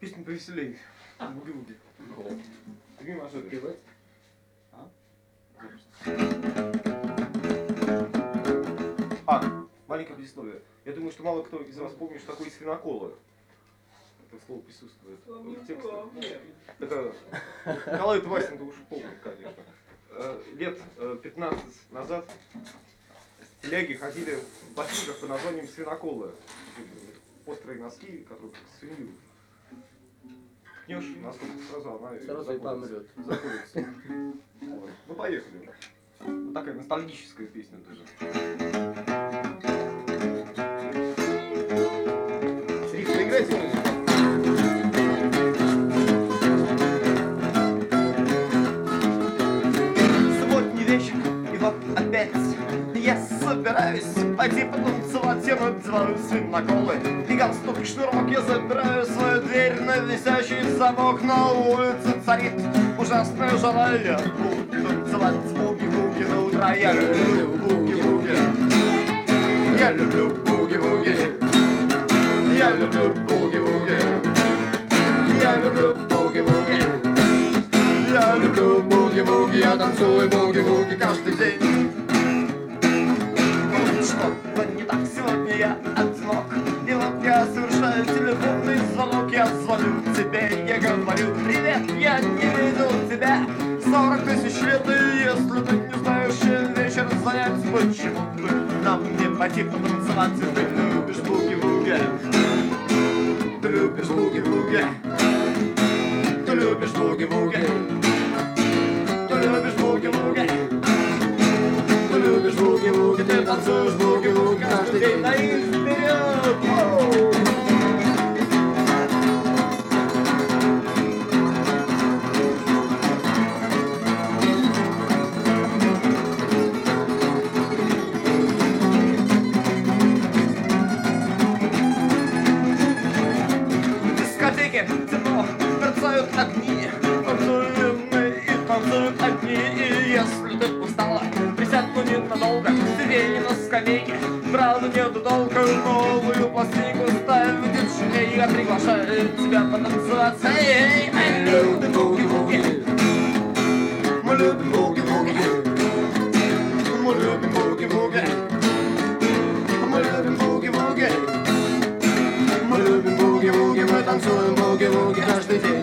Песня повеселей. Буги-вуги. Какие машинки? Маленькое предисловие. Я думаю, что мало кто из вас помнит, что такое свиноколы. Это слово присутствует в тексте. Это Николай Васин, уж помнит, конечно. Лет 15 назад с теляги ходили в ботинках по названием свиноколы. Острые носки, которые свинью. Ткнешь носком, сразу она заходится. Вот. Ну поехали. Вот такая ностальгическая песня тоже. Риф, поиграйте музыку. Субботний вечер, и вот опять я собираюсь пойти потанцевать, я надеваю свиноколы и галстук и шнурок, я забираю свою дверь на висящий замок. На улице царит ужасное желание танцевать буги-вуги до утра. Я люблю буги-вуги, я люблю буги-вуги, я люблю буги-вуги, я люблю буги-вуги, я люблю буги-вуги, я танцую буги-вуги каждый день. Что-то не так, сегодня я одинок, и вот я совершаю телефонный звонок. Я звоню тебе, я говорю: привет, я не видел тебя 40 тысяч лет, и если ты не знаешь, чем вечер занять, почему бы нам не пойти потанцевать? Ты любишь буги-вуги, ты любишь буги-вуги, ты любишь буги-вуги, ты любишь буги-вуги, ты любишь буги-вуги, ты танцуешь буги-вуги каждый день. На их вперед! Темно, мерцают огни, танцуем мы и танцуют одни. И если ты устала, присядь, но ненадолго, сидей на скамейке, правда нету толка. Новую пластинку ставь в диджей, я приглашаю тебя потанцевать. Эй, мы любим буги-вуги, мы любим буги-вуги, мы любим буги-вуги, мы любим буги-вуги, мы любим буги-вуги, мы танцуем буги-вуги каждый день.